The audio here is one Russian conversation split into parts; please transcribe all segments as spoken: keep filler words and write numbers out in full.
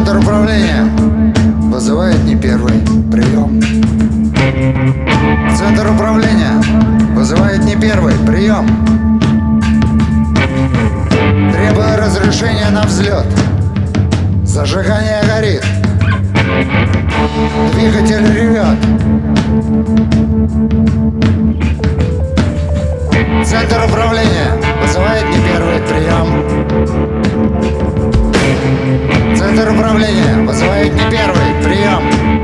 Центр управления вызывает не первый прием. Центр управления вызывает не первый прием. Требую разрешения на взлет. Зажигание горит. Двигатель ревет. Центр управления вызывает не первый прием. Центр управления вызывает не первый прием.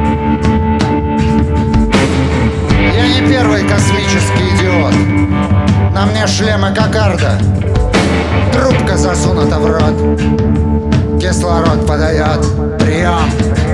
Я не первый космический идиот. На мне шлемы кокарда. Трубка засунута в рот. Кислород подает. Прием.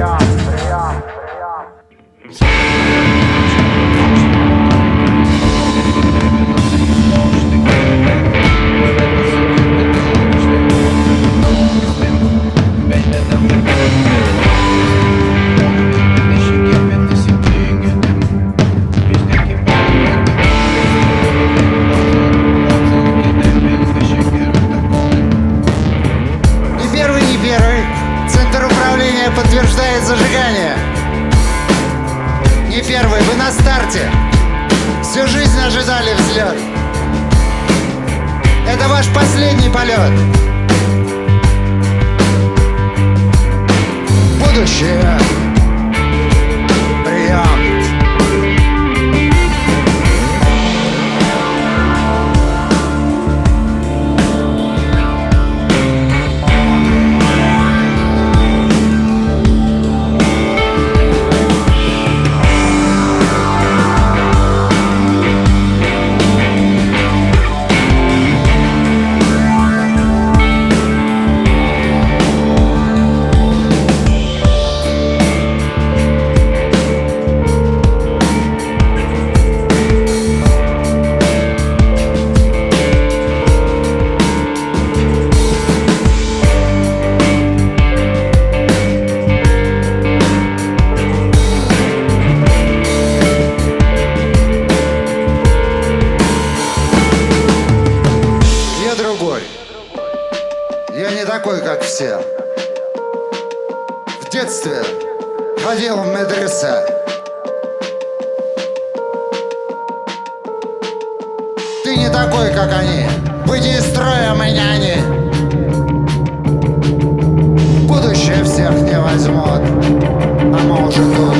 Центр управления подтверждает зажигание. Не первый, вы на старте. Всю жизнь ожидали взлет. Это ваш последний полет. Будущее. Прием. Я не такой, как все. В детстве ходил в медресе. Ты не такой, как они. Выйди из строя, меня они. Будущее всех не возьмут. А может, тут